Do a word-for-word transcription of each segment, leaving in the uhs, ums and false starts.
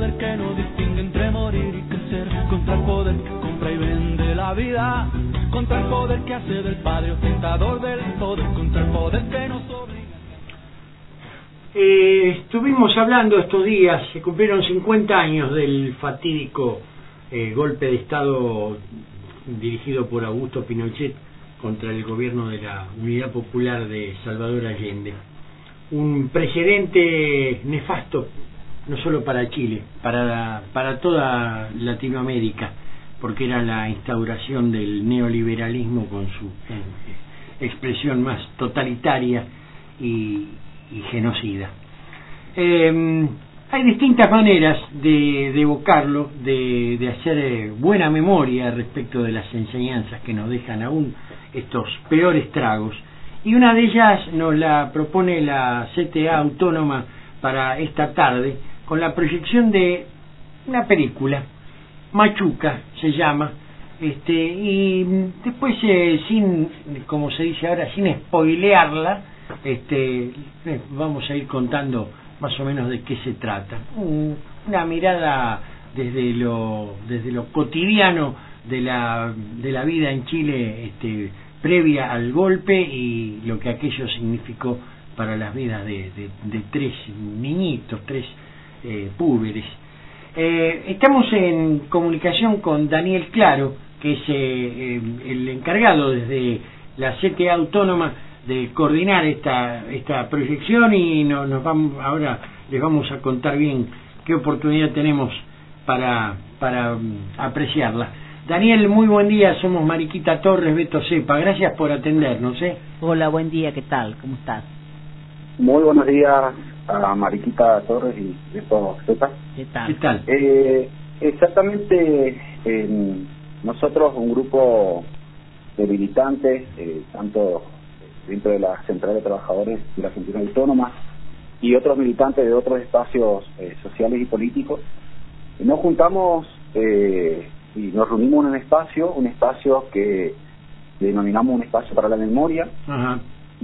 poder que no distingue entre morir y crecer, contra el poder que compra y vende la vida, contra el poder que hace del padre ostentador del poder, contra el poder que nos obliga. Eh, estuvimos hablando estos días, se cumplieron cincuenta años del fatídico eh, golpe de Estado dirigido por Augusto Pinochet contra el gobierno de la Unidad Popular de Salvador Allende. Un precedente nefasto, no solo para Chile, para, para toda Latinoamérica, porque era la instauración del neoliberalismo con su eh, expresión más totalitaria y, y genocida. Eh, hay distintas maneras de, de evocarlo, de, de hacer eh, buena memoria respecto de las enseñanzas que nos dejan aún estos peores tragos, y una de ellas nos la propone la C T A Autónoma para esta tarde, con la proyección de una película, Machuca se llama, este y después eh, sin, como se dice ahora, sin spoilearla, este eh, vamos a ir contando más o menos de qué se trata. Un, una mirada desde lo desde lo cotidiano de la de la vida en Chile, este previa al golpe, y lo que aquello significó para las vidas de, de, de tres niñitos, tres eh, púberes. Eh, estamos en comunicación con Daniel Claro, que es eh, el encargado desde la C T A Autónoma de coordinar esta esta proyección, y no, nos vamos ahora les vamos a contar bien qué oportunidad tenemos para para um, apreciarla. Daniel, muy buen día, somos Mariquita Torres, Beto Cepa, gracias por atendernos. ¿eh? Hola, buen día, ¿qué tal? ¿Cómo estás? Muy buenos días a Mariquita Torres y Beto Cepa. ¿Qué tal? ¿Qué tal? Eh, exactamente, eh, nosotros, un grupo de militantes, eh, tanto dentro de la Central de Trabajadores de la Argentina Autónoma y otros militantes de otros espacios eh, sociales y políticos, nos juntamos eh, y nos reunimos en un espacio, un espacio que denominamos un espacio para la memoria. Ajá.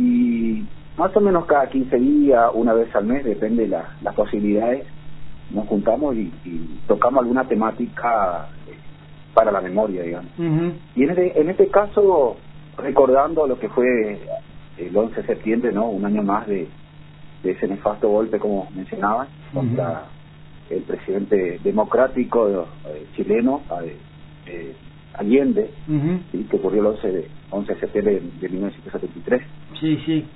Y más o menos cada quince días, una vez al mes, depende de la, las posibilidades, nos juntamos y, y tocamos alguna temática eh, para la memoria, digamos. Uh-huh. Y en este, en este caso, recordando lo que fue el once de septiembre, ¿no? Un año más de, de ese nefasto golpe, como mencionaban, uh-huh, contra el presidente democrático eh, chileno, eh, eh, Allende, uh-huh, ¿sí? Que ocurrió el once de, once de septiembre de mil novecientos setenta y tres. Sí, sí.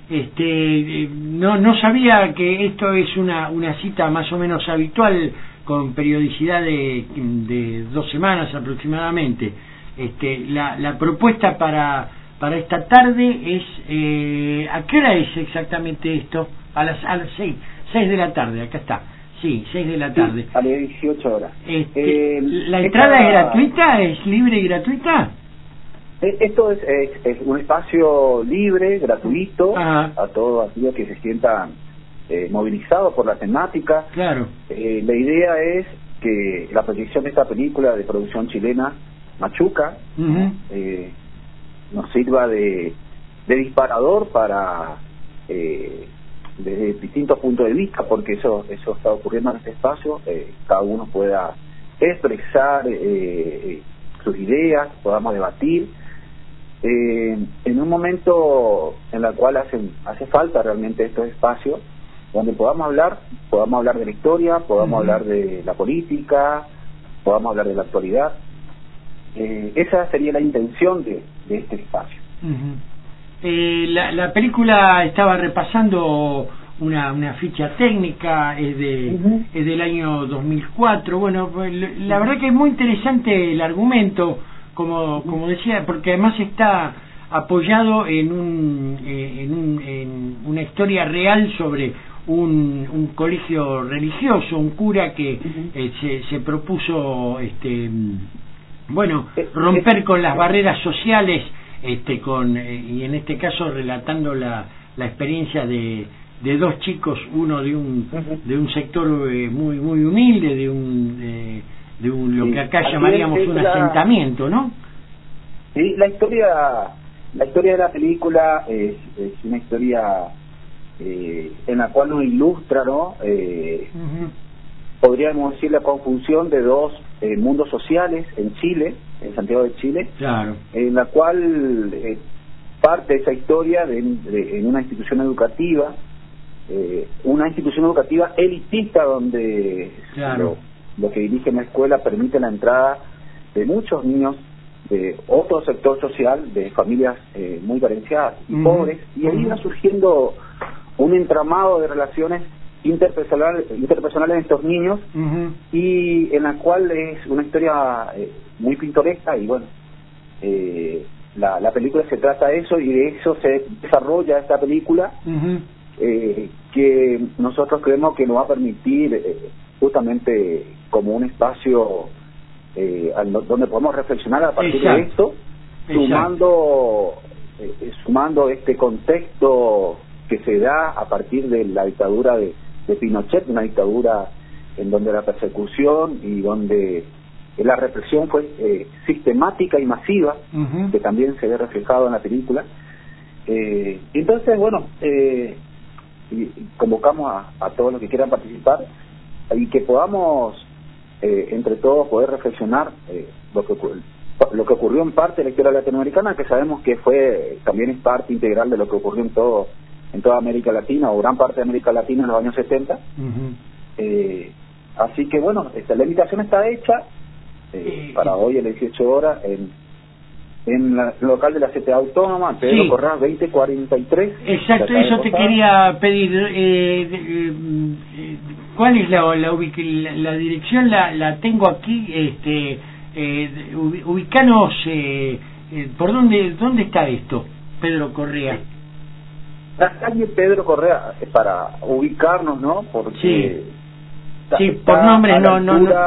Este, eh, no no sabía que esto es una una cita más o menos habitual, con periodicidad de, de dos semanas aproximadamente. Este, la, la propuesta para para esta tarde es eh, ¿a qué hora es exactamente esto? A las a las seis seis de la tarde, acá está. Sí, seis de la tarde. Sí, a las dieciocho horas. Este, eh, ¿La entrada esta... es gratuita? ¿Es libre y gratuita? Esto es, es, es un espacio libre, gratuito, Ajá, a todos aquellos que se sientan eh, movilizados por la temática. Claro. Eh, la idea es que la proyección de esta película de producción chilena, Machuca, uh-huh, eh, nos sirva de, de disparador para... Eh, desde distintos puntos de vista, porque eso eso está ocurriendo en este espacio, eh, cada uno pueda expresar eh, sus ideas, podamos debatir eh, en un momento en el cual hace, hace falta realmente estos espacios donde podamos hablar, podamos hablar de la historia, podamos uh-huh, hablar de la política, podamos hablar de la actualidad. Eh, esa sería la intención de, de este espacio. Uh-huh. Eh, la, la película, estaba repasando una, una ficha técnica, es de uh-huh, es del año dos mil cuatro. Bueno, la verdad que es muy interesante el argumento, como como decía, porque además está apoyado en un en, un, en una historia real sobre un, un colegio religioso, un cura que uh-huh, eh, se, se propuso este bueno romper con las barreras sociales, este con eh, y en este caso relatando la, la experiencia de, de dos chicos, uno de un uh-huh, de un sector eh, muy muy humilde, de un eh, de un lo sí, que acá llamaríamos un la, asentamiento, ¿no? Sí, la historia la historia de la película es, es una historia eh, en la cual nos ilustra, ¿no? Eh, uh-huh, podríamos decir, la conjunción de dos eh, mundos sociales en Chile, en Santiago de Chile, claro, en la cual eh, parte esa historia de, de, en una institución educativa, eh, una institución educativa elitista donde claro. lo, lo que dirige la escuela permite la entrada de muchos niños de otro sector social, de familias eh, muy carenciadas y uh-huh. pobres, y ahí va surgiendo un entramado de relaciones interpersonales, interpersonales de estos niños, uh-huh. y en la cual es una historia eh, muy pintoresca, y bueno, eh, la, la película se trata de eso, y de eso se desarrolla esta película, uh-huh. eh, que nosotros creemos que nos va a permitir eh, justamente como un espacio eh, donde podemos reflexionar a partir Exacto. de esto, sumando eh, sumando este contexto que se da a partir de la dictadura de, de Pinochet, una dictadura en donde la persecución y donde la represión fue eh, sistemática y masiva, uh-huh. que también se ve reflejado en la película. Eh, entonces, bueno, eh, y, y convocamos a, a todos los que quieran participar y que podamos eh, entre todos poder reflexionar eh, lo que lo que ocurrió en parte de la historia latinoamericana, que sabemos que fue también es parte integral de lo que ocurrió en todo en toda América Latina, o gran parte de América Latina en los años setenta. Uh-huh. Eh, así que bueno, esta, la invitación está hecha eh, sí, para sí. hoy a las dieciocho horas en, en la, el local de la C T A Autónoma, Pedro sí. Correa veinte cuarenta y tres. Exacto, eso te quería pedir. Eh, eh, eh, ¿Cuál es la, la, la, la dirección? La, la tengo aquí. Este, eh, ubicanos, eh, eh, ¿por dónde, dónde está esto, Pedro Correa? Sí. La calle Pedro Correa, para ubicarnos, ¿no? Porque sí, está, sí por nombre no, no, no.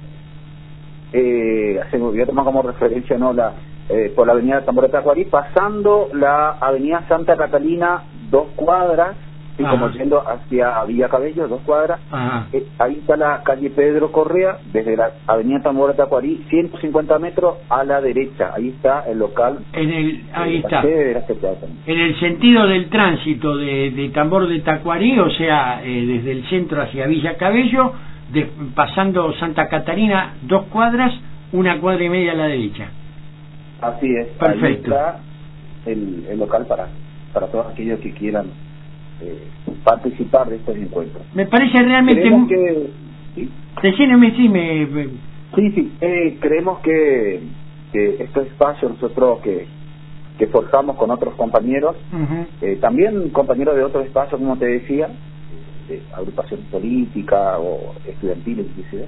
Eh, voy a tomar como referencia, ¿no? La, eh, por la avenida Tambor de Tacuarí, pasando la avenida Santa Catalina, dos cuadras, y como yendo hacia Villa Cabello, dos cuadras, eh, ahí está la calle Pedro Correa, desde la avenida Tambor de Tacuarí, ciento cincuenta metros a la derecha, ahí está el local. En el, ahí está, en el sentido del tránsito de, de Tambor de Tacuarí, o sea, eh, desde el centro hacia Villa Cabello, de, pasando Santa Catarina, dos cuadras, una cuadra y media a la derecha. Así es. Perfecto. Ahí está el, el local para, para todos aquellos que quieran Eh, participar de estos encuentros. Me parece realmente creemos que ¿sí? Decíneme, sí, me, me... sí, sí eh, creemos que, que estos espacios nosotros que que forjamos con otros compañeros, uh-huh. eh, también compañeros de otros espacios, como te decía, de agrupación política o estudiantil inclusive,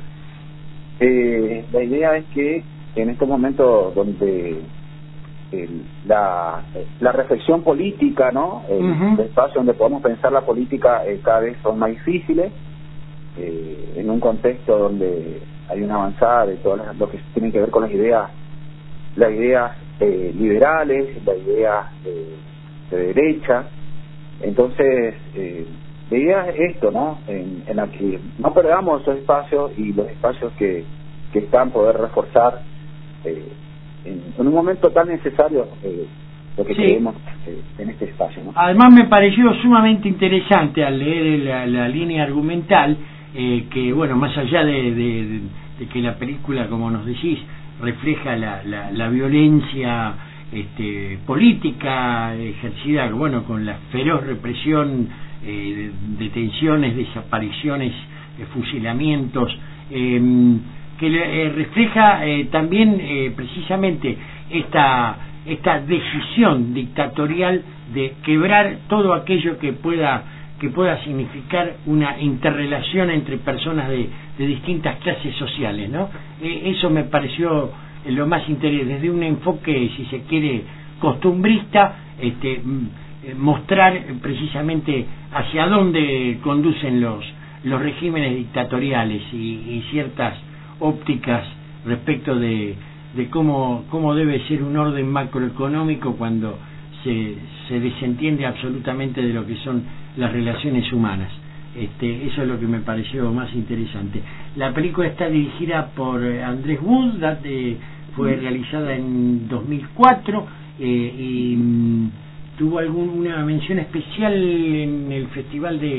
eh, la idea es que en estos momentos donde El, la, la reflexión política, ¿no? El, uh-huh. el espacio donde podemos pensar la política eh, cada vez son más difíciles, eh, en un contexto donde hay una avanzada de todo lo que tiene que ver con las ideas, las ideas eh, liberales, las ideas eh, de derecha. Entonces, eh, la idea es esto, ¿no? En, en la que no perdamos esos espacios y los espacios que, que están, poder reforzar eh, En, en un momento tan necesario eh, lo que sí. creemos eh, en este espacio, ¿no? Además me pareció sumamente interesante al leer la, la línea argumental, eh, que bueno, más allá de, de, de que la película, como nos decís, refleja la, la, la violencia este, política ejercida, bueno, con la feroz represión, eh, detenciones, desapariciones, eh, fusilamientos, eh, que eh, refleja eh, también eh, precisamente esta esta decisión dictatorial de quebrar todo aquello que pueda que pueda significar una interrelación entre personas de, de distintas clases sociales, ¿no? Eh, eso me pareció eh, lo más interesante, desde un enfoque, si se quiere, costumbrista, este, eh, mostrar precisamente hacia dónde conducen los los regímenes dictatoriales y, y ciertas ópticas respecto de, de cómo cómo debe ser un orden macroeconómico cuando se, se desentiende absolutamente de lo que son las relaciones humanas. Este, eso es lo que me pareció más interesante. La película está dirigida por Andrés Wood, eh, fue realizada en dos mil cuatro eh, y mm, tuvo alguna mención especial en el Festival de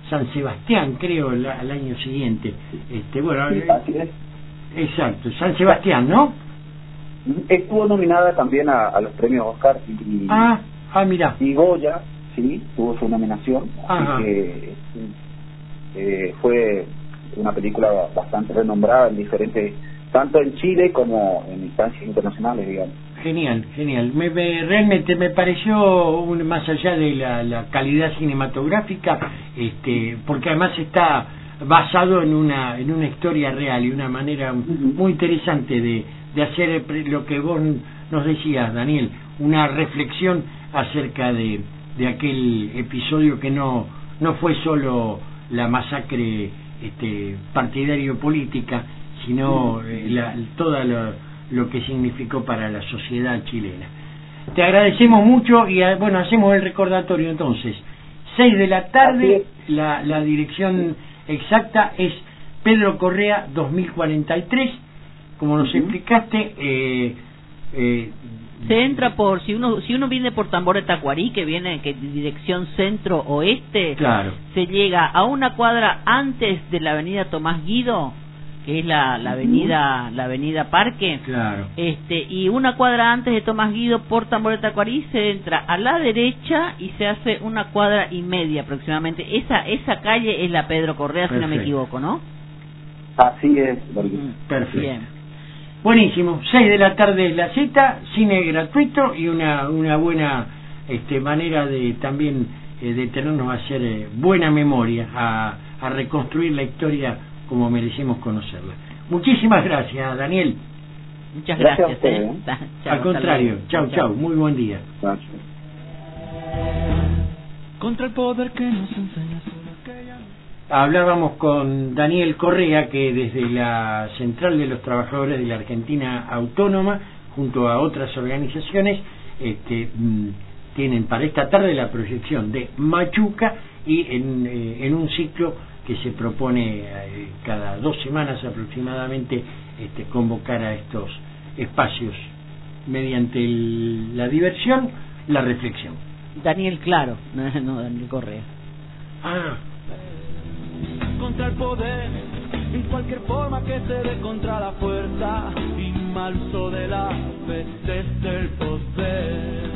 San Sebastián, creo, el, el año siguiente. Este, bueno, Sí, así es. Exacto, San Sebastián, ¿no? Estuvo nominada también a, a los premios Oscar y, Ah, ah, mira. y Goya, sí, tuvo su nominación, Ajá. así que eh, fue una película bastante renombrada en diferentes, tanto en Chile como en instancias internacionales, digamos. Genial, genial. Me, me- realmente me pareció, un, más allá de la, la calidad cinematográfica, este, porque además está basado en una en una historia real y una manera muy interesante de, de hacer lo que vos nos decías, Daniel, una reflexión acerca de, de aquel episodio que no no fue solo la masacre este, partidario-política, sino eh, la, toda lo, lo que significó para la sociedad chilena. Te agradecemos mucho y eh, bueno, hacemos el recordatorio entonces. seis de la tarde, la, la dirección exacta es Pedro Correa dos mil cuarenta y tres, como nos Uh-huh. explicaste. eh, eh, Se entra por, si uno si uno viene por Tambor de Tacuarí, que viene que dirección centro-oeste, Claro. se llega a una cuadra antes de la avenida Tomás Guido, que es la, la avenida la avenida Parque, Claro. este y una cuadra antes de Tomás Guido por Tambor de Tacuarí se entra a la derecha y se hace una cuadra y media aproximadamente. Esa esa calle es la Pedro Correa, si no me Perfecto. equivoco, ¿no? Así es, Borges. Mm, Perfecto. Bien. Buenísimo, seis de la tarde es la cita, cine gratuito y una una buena este, manera de también eh, de tenernos a hacer eh, buena memoria, a, a reconstruir la historia como merecemos conocerla. Muchísimas gracias, Daniel. Muchas Gracias gracias. a usted, ¿eh? ¿eh? Ta- chao, Al hasta contrario, luego. chau, chau, muy buen día. Gracias. Contra el poder que nos enseña solo aquella. Hablábamos con Daniel Correa, que desde la Central de los Trabajadores de la Argentina Autónoma, junto a otras organizaciones, este, mm, tienen para esta tarde la proyección de Machuca y en, eh, en un ciclo que se propone eh, cada dos semanas aproximadamente este, convocar a estos espacios mediante el- la diversión, la reflexión. Daniel Claro, no, no Daniel Correa. Ah, Contra el poder, en cualquier forma que se dé contra la fuerza y mal uso de la fe desde el poder.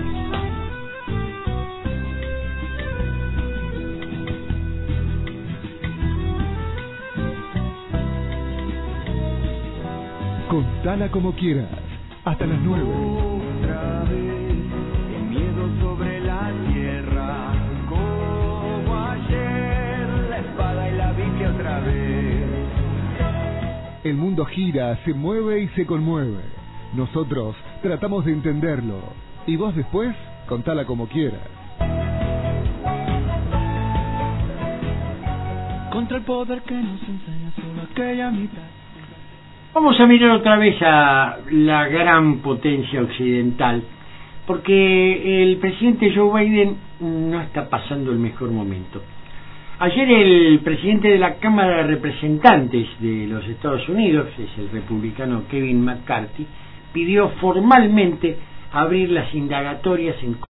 Contala como quieras, hasta las nueve. Otra vez, el miedo sobre la tierra, como ayer, la espada y la Biblia otra vez. El mundo gira, se mueve y se conmueve. Nosotros tratamos de entenderlo. Y vos después, contala como quieras. Contra el poder que nos enseña solo aquella mitad. vamos a mirar otra vez a la gran potencia occidental, porque el presidente Joe Biden no está pasando el mejor momento. Ayer el presidente de la Cámara de Representantes de los Estados Unidos, es el republicano Kevin McCarthy, pidió formalmente abrir las indagatorias en